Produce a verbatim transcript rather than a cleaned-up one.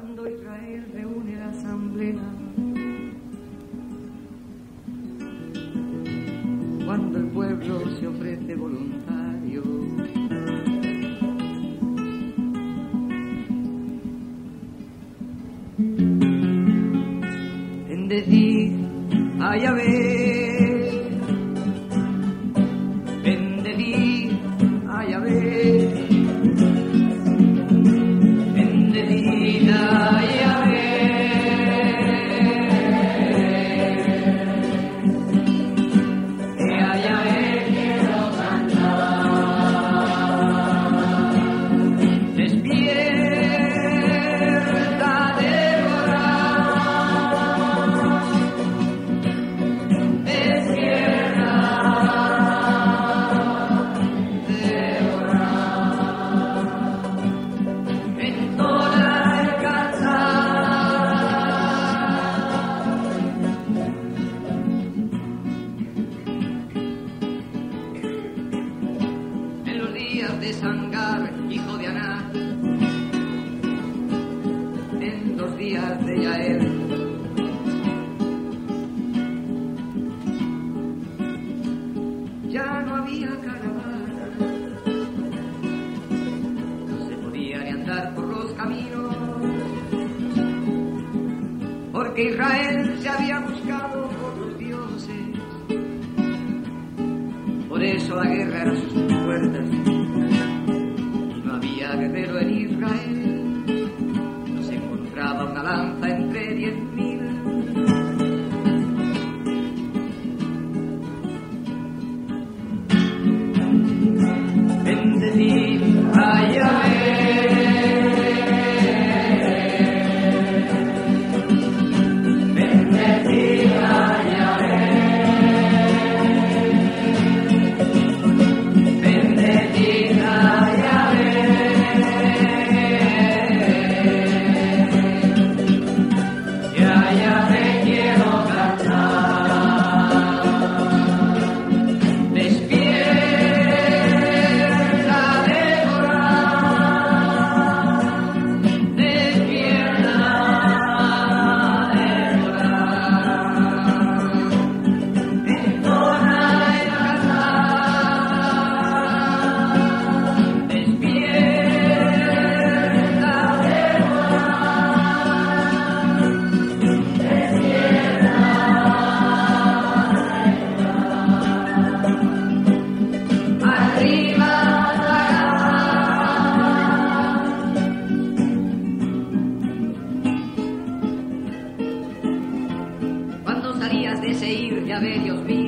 Cuando Israel reúne la asamblea, cuando el pueblo se ofrece voluntario, en decir a Yahvé, en decir a Yahvé, en decir a Yahvé, que a Yahvé quiero cantar. Despierta, Débora, despierta, Débora, entona el cantar. En los días de Sangar, hijo de Aná, en los días de Yael, ya no había caravana, no se podía ni andar por los caminos, porque Israel se había buscado por los dioses. Por eso la guerra era a sus puertas, y no había guerrero en Israel, no se encontraba una lanza entre diez mil. Bendecid a Yahvé, bendecid a Yahvé, bendecid a Yahvé, y a Yahvé quiero cantar. Despierta, Débora, despierta, Débora, entona el cantar. Despierta, Débora, arriba cuando salías de Seir, Yahvé Dios mío